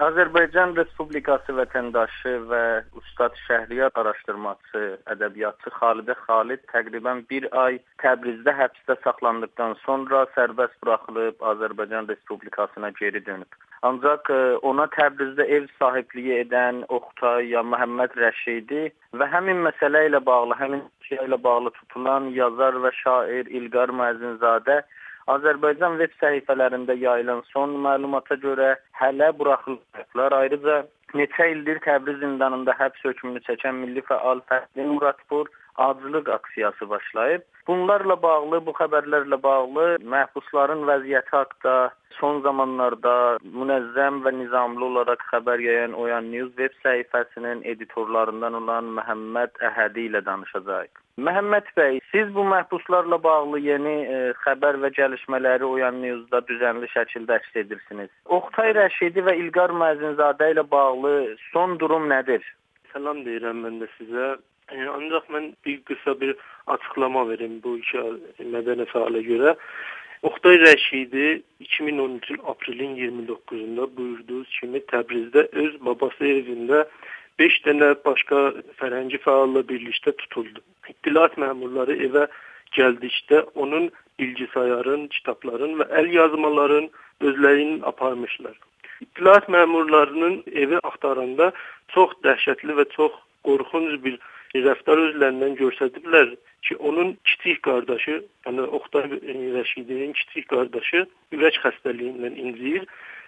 Azərbaycan Respublikası vətəndaşı və Ustad Şəhriyar araşdırmaçısı, ədəbiyyatçı Xalidə Xalid təqribən bir ay Təbrizdə həbsdə saxlandıqdan sonra sərbəst buraxılıb Azərbaycan Respublikasına geri dönüb. Ancaq ona Təbrizdə ev sahibliyi edən Oqtay ya Məhəmməd Rəşidi və həmin məsələ ilə bağlı, həmin şey ilə bağlı tutulan yazar və şair İlqar Müəzzinzadə Azərbaycan veb səhifələrində yayılan son məlumata görə hələ buraxılıblar. Ayrıca neçə ildir Təbriz zindanında həbs hökmünü çəkən milli fəal Fəxri Muradpur aclıq aksiyası başlayıb. Bunlarla bağlı, bu xəbərlərlə bağlı məhbusların vəziyyəti haqqında son zamanlarda münəzzəm və nizamlı olaraq xəbər yayan Oyan News veb səhifəsinin editorlarından olan Məhəmməd Əhədi ilə danışacağıq. Məhəmməd bəy, siz bu məhbuslarla bağlı yeni xəbər və gəlişmələri Oyan News-da düzənli şəkildə əks edirsiniz. Oqtay Rəşidi və İlqar Müəzzinzadə ilə bağlı son durum nədir? Salam deyirəm mən də sizə. Ancaq mən bir qısa bir açıqlama verim bu iki mədəni fəalə görə. Oqtay Rəşidi 2013 aprelin 29-da buyurduğu kimi Təbrizdə öz babası evində 5 dənə başqa fərhəngi fəalla birlikdə tutuldu. İttilat məmurları evə gəldikdə onun bilgisayarın, kitabların və əl yazmaların özlərini aparmışlar. İttilat məmurlarının evi axtaranda çox dəhşətli və çox qorxunc bir rəftar özlərindən göstərdilər ki, onun kiçik qardaşı, yəni Oqtay Rəşidinin kiçik qardaşı ürək xəstəliyindən incəyir.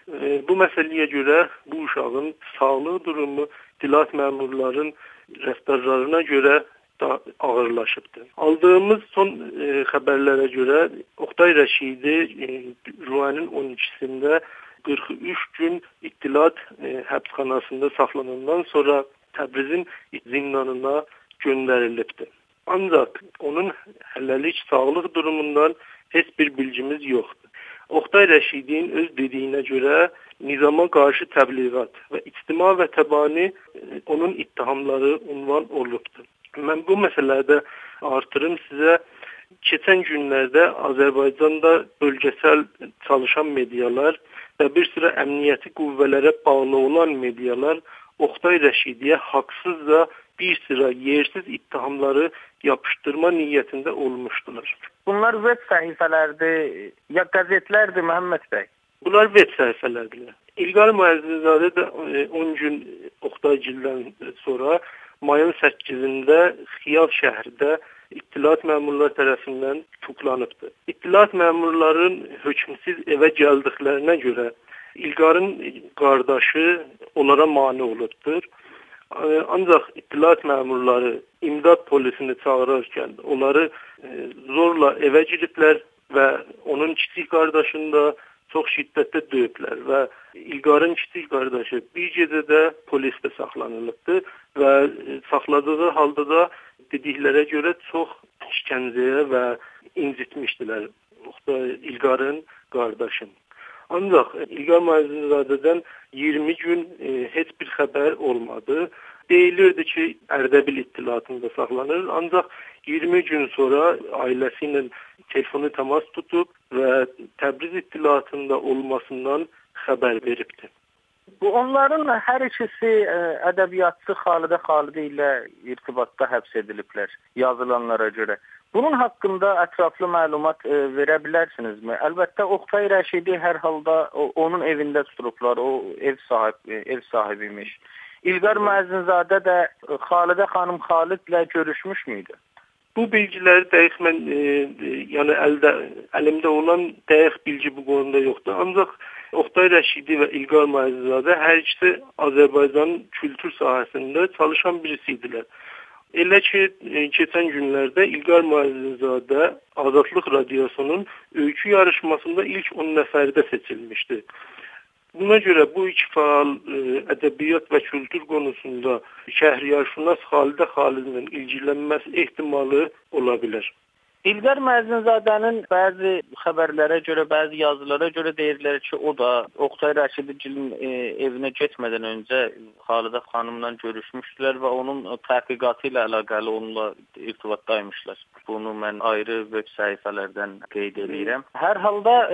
Bu məsələyə görə bu uşağın sağlıq durumu İttilat məmurların rəftarlarına görə da ağırlaşıbdır. Aldığımız son xəbərlərə görə Oqtay Rəşidi ruhanın 12-sində 43 gün İttilat həbsxanasında saxlanandan sonra Təbrizin zindanına göndərilibdir. Ancaq onun hələlik sağlıq durumundan heç bir bilgimiz yoxdur. Oqtay Rəşidin öz dediyinə görə nizama qarşı təbliğat və ictima və təbani onun ittihamları unvan olubdur. Mən bu məsələdə artırım sizə. Keçən günlərdə Azərbaycanda bölgəsəl çalışan medialar və bir sıra əmniyyəti qüvvələrə bağlı olan medialar Oqtay Rəşidiyə haqsızca bir sıra yersiz ittihamları yapışdırma niyyətində olmuşdular. Bunlar web səhifələrdir, ya qəzetlərdir Məhəmməd bəy? Bunlar web səhifələrdir. İlqar Müəzzinzadə də 10 gün Oqtaygildən sonra mayın 8-də Xiyal şəhərdə İttilat məmurları tərəfindən tutuklanıbdır. İttilat məmurların hökmsüz evə gəldiklərinə görə İlqarın qardaşı onlara mane olubdur. Ancaq İttilat məmurları imdad polisini çağırarkən onları zorla evə giriblər və onun kiçik qardaşını da çox şiddətli döyüblər və İlqarın kiçik qardaşı bir gecədə polisdə saxlanılıbdır və saxladığı halda da dediklərə görə çox işgəncəyə və incitmişdilər İlqarın qardaşını. Ancaq İlqar Müəzzinzadədən 20 gün heç bir xəbər olmadı. Deyilirdi ki, Ərdəbil İttilatında saxlanır. Ancaq 20 gün sonra ailəsi ilə telefonu təmas tutub və Təbriz İttilatında olmasından xəbər veribdir. Bu onların hər ikisi ədəbiyyatçı Xalidə Xalidi ilə irtibatda həbs ediliblər yazılanlara görə. Bunun haqqında ətraflı məlumat verə bilərsinizmi? Əlbəttə Oqtay Rəşidi hər halda onun evində tutulublar. O ev sahibi imiş. İlqar Müəzzinzadə də Xalidə xanım Xalidlə görüşmüş müydü? Bu bilgiləri dəqiq mən yəni əlimdə olan dəqiq bilgi bu konuda yoxdur. Ancaq Oqtay Rəşidi və İlqar Müəzzinzadə hər ikisi Azərbaycan kültür sahəsində çalışan birisi idilər. Elə ki, keçən günlərdə İlqar Müəzzinzadə Azadlıq Radiosunun öykü yarışmasında ilk 10 nəfərdə seçilmişdi. Buna görə bu iki faal ədəbiyyat və kültür konusunda şəhriyarşünas Xalidə Xalidin ilgilənməsi ehtimalı ola bilər. İlqar Müəzzinzadənin bəzi xəbərlərə görə, bəzi yazılara görə deyirlər ki, o da Oqtay Rəşidin evinə getmədən öncə Xalidə xanımla görüşmüşdülər və onun təhqiqatı ilə əlaqəli onunla irtibatdaymışlar. Bunu mən ayrı web səhifələrdən qeyd edirəm. Hər halda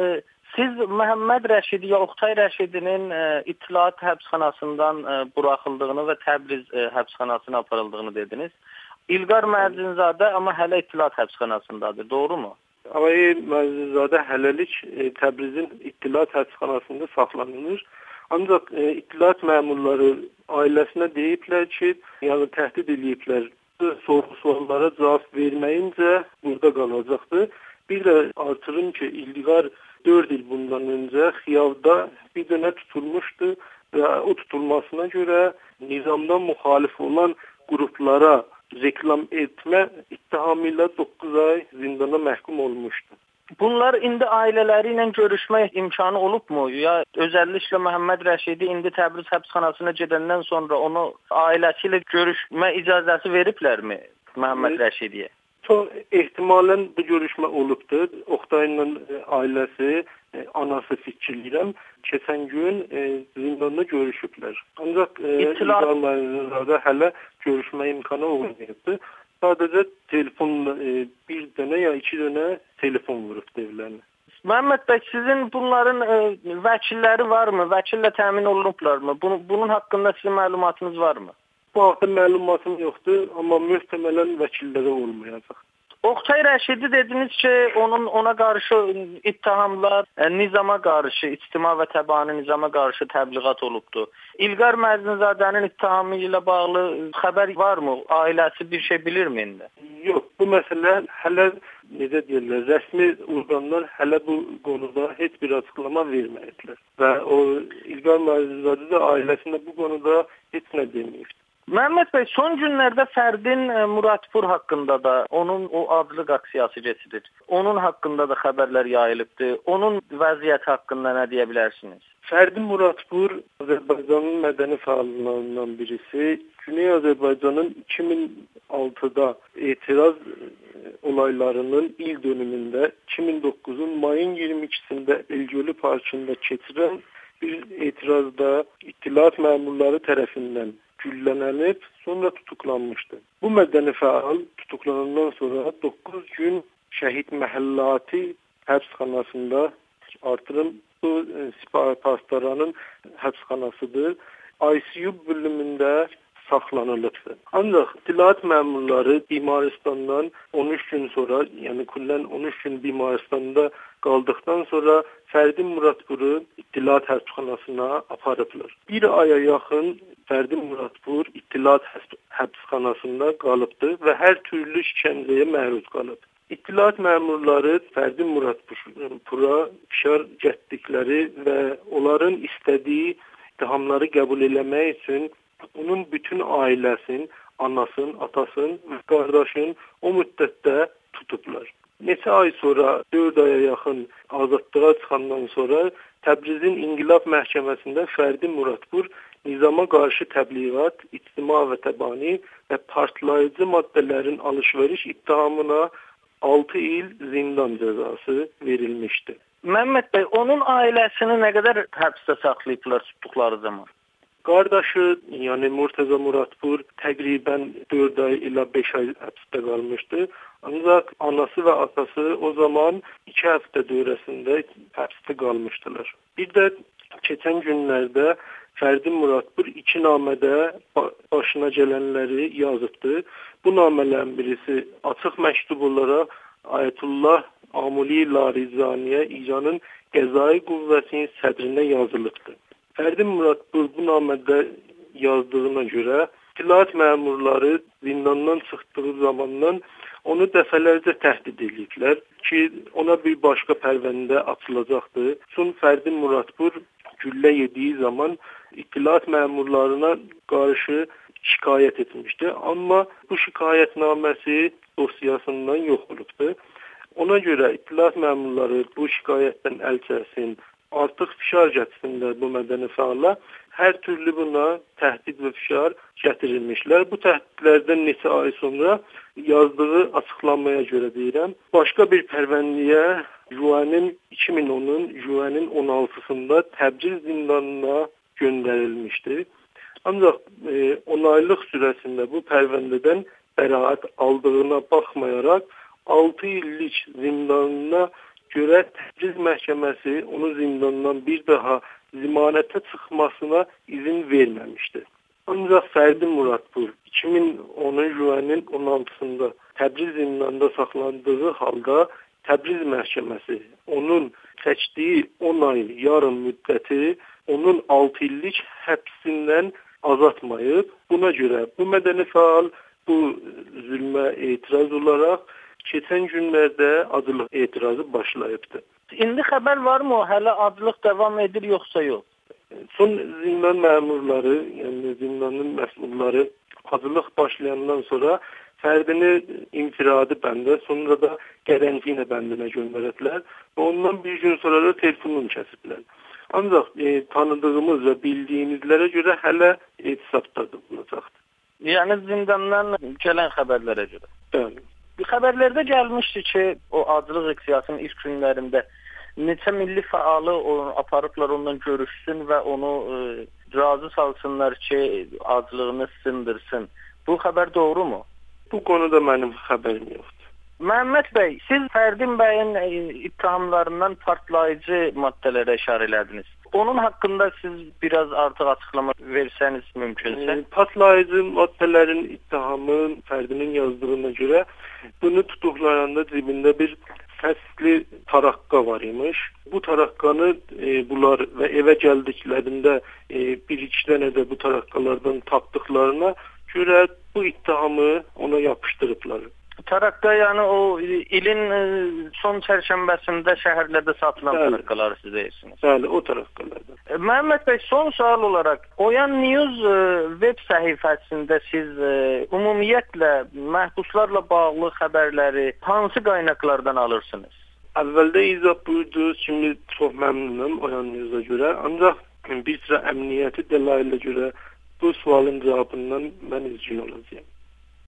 Siz Məhəmməd Rəşidi ya Oqtay Rəşidinin İttilaat həbsxanasından buraxıldığını və Təbriz həbsxanasına aparıldığını dediniz. İlqar Mərcinzadə amma hələ İttilaat həbsxanasındadır, doğrumu? Ağay Mərcinzadə hələlik Təbrizin İttilaat həbsxanasında saxlanılır. Ancaq İttilaat məmurları ailəsinə deyiblər ki, yəni təhdid ediblər, sorğu-suallara cavab verməyincə burada qalacaqdır. Bir də artırım ki, İlqar 4 il bundan öncə Xiyavda bir dönə tutulmuşdu və o tutulmasına görə nizamdan müxalif olan qruplara reklam etmə ittihamı ilə 9 ay zindana məhkum olmuşdu. Bunlar indi ailələri ilə görüşmə imkanı olubmu? Ya özəlliklə Məhəmməd Rəşidi indi Təbriz həbsxanasına gedəndən sonra onu ailəsi ilə görüşmə icazəsi veriblərmi Məhəmməd Rəşidiyə? Çox ehtimalən bu görüşmə olubdur. Oqtayla ailəsi, anası fikirləyirəm, keçən gün zindanda görüşüblər. Ancaq İlqar Mərcinzadə hələ görüşmə imkanı olmayıbdır. Sadəcə telefonla bir dənə ya 2 dənə telefon vurub devlərinə. Məhəmməd bəy, sizin bunların vəkilləri varmı? Vəkillə təmin olunublarmı? Bunun haqqında sizin məlumatınız varmı? Bu haqda məlumatım yoxdur, amma möhtəmələn vəkilləri olmayacaq. Oqtay Rəşidi dediniz ki, ona qarşı ittihamlar nizama qarşı, ictima və təbaəni nizama qarşı təbliğat olubdu. İlqar Mərcinzadənin ittihamı ilə bağlı xəbər varmı? Ailəsi bir şey bilirmi indi? Yox, bu məsələ hələ necə deyirlər, rəsmi orqanlar hələ bu qonuda heç bir açıqlama verməyiblər. Və o İlqar Mərcinzadə də ailəsində bu qonuda heç nə deməyibdir. Məhəmməd bəy, son günlərdə Fərdin Muradpur haqqında da, onun o adlı aksiyası keçirir. Onun haqqında da xəbərlər yayılıbdır. Onun vəziyyəti haqqında nə deyə bilərsiniz? Fərdin Muradpur Azərbaycanın mədəni fəallarından birisi. Güney Azərbaycanın 2006-da etiraz olaylarının il dönümündə 2009-un mayın 22-sində Elgölü Parkında keçirilən bir etirazda İttilaat məmurları tərəfindən güllələnib, sonra tutuklanmışdı. Bu mədəni fəal tutuklanandan sonra 9 gün Şəhid Məhəllatı həbsxanasında, artırım bu Sipahi Pastaranın həbsxanasıdır, ICU bölümündə saxlanılıbdır. Ancaq İttilaat məmurları Bimaristandan 13 gün sonra, yəni küllən 13 gün Bimaristanda qaldıqdan sonra Fərdin Muradpuru İttilaat həbsxanasına aparıblar. Bir aya yaxın Fərdin Muradpur İttilaat həbsxanasında qalıbdır və hər türlü işgəncəyə məruz qalıb. İttilaat məmurları Fərdin Muradpura fişar gətdikləri və onların istədiyi ittihamları qəbul eləmək üçün onun bütün ailəsinin, anasının, atasının və qardaşının o müddətdə tutublar. Neçə ay sonra, 4 aya yaxın azadlığa çıxandan sonra Təbrizin İnqilab Məhkəməsində Fərdin Muradpur nizama qarşı təbliğat, ictima və təbaəni və partlayıcı maddələrin alış-veriş ittihamına 6 il zindan cəzası verilmişdi. Məhəmməd bəy, onun ailəsini nə qədər həbsdə saxlayıblar tutduqları zaman? Qardaşı, yəni Murtəza Muradpur təqribən 4 ay ilə 5 ay həbsdə qalmışdı. Ancaq anası və atası o zaman 2 həftə dövrəsində həbsdə qalmışdılar. Bir də keçən günlərdə Fərdin Muradpur 2 namədə başına gələnləri yazıbdı. Bu namələrin birisi açıq məktub olaraq Ayətullah Amuli Larizaniyə İranın Qəzai Qüvvəsinin sədrinə yazılıbdı. Fərdin Muradpur bu namədə yazdığına görə İttilaat məmurları zindandan çıxdığı zamandan onu dəfələrcə təhdid ediblər ki, ona bir başqa pərvəndə açılacaqdır. Son Fərdin Muradpur güllə yediyi zaman İttilaat məmurlarına qarşı şikayət etmişdi. Amma bu şikayətnaməsi dosyasından yox olubdur. Ona görə İttilaat məmurları bu şikayətdən əl çəksin, artıq fişar gətirsinlər bu mədəni fəala. Hər türlü buna təhdid və fişar gətirilmişlər. Bu təhdidlərdən neçə ay sonra yazdığı açıqlanmaya görə deyirəm. Başqa bir pərvəndəyə Juan'ın 2010'un Juan'ın 16'sında Təbriz zindanına göndərilmişdi. Ancaq 10 aylıq sürəsində bu pərvəndədən bəraət aldığına baxmayaraq 6 illik zindanına görə Təbriz məhkəməsi onu zindandan bir daha zəmanətə çıxmasına izin verməmişdi. Ancaq Fərdi Muradpur 2010-cu ayın 16-sında Təbriz zindanında saxlandığı halda Təbriz məhkəməsi onun çəkdiyi 10 ay yarım müddəti onun 6 illik həbsindən azaltmayıb. Buna görə bu mədəni fəal bu zülmə etiraz olaraq keçən günlərdə aclıq etirazı başlayıbdı. İndi xəbər varmı, hələ aclıq davam edir yoxsa yox? Son zindan məmurları, yəni zindanın məsulları aclıq başlayandan sonra Fərdini infiradi bəndə, sonra da qərantina bəndinə göndərədilər və ondan bir gün sonra da telefonunu kəsiblər. Ancaq tanıdığımız və bildiyimizlərə görə hələ etisabdadır olacaqdır. Yəni zindandan gələn xəbərlərə görə. Bəli. Xəbərlərdə gəlmişdi ki, o aclıq iqtisasının ilk günlərində neçə milli fəalı aparıblar ondan görüşsün və onu razı salsınlar ki, aclığını sındırsın. Bu xəbər doğrumu? Bu konuda mənim xəbərim yoxdur. Məhəmməd bəy, siz Fərdin bəyin ittihamlarından partlayıcı maddələrə işarə elədiniz. Onun haqqında siz biraz artıq açıqlama versəniz mümkünsə. Partlayıcı maddələrin ittihamı Fərdinin yazdığına görə bunu tutuklayanda cibində bir fəsli tarakka var imiş. Bu tarakkanı bunlar və evə gəldiklərində bir-iki dənə də bu tarakkalardan tapdıqlarına görə bu ittihamı ona yapışdırıblar. Tarakka yəni o ilin son çərşənbəsində şəhərlərdə satılan tarakkaları siz deyirsiniz. Bəli, o tarakkalardan. Məhəmməd bəy, son sual olaraq Oyan News web səhifəsində siz ümumiyyətlə məhbuslarla bağlı xəbərləri hansı qaynaqlardan alırsınız? Əvvəldə izah buyurdunuz, şimdi çox məmnunum Oyan News-a görə, ancaq bir sıra əmniyyəti dəlailə görə bu sualın cavabından mən üzgün olacağım.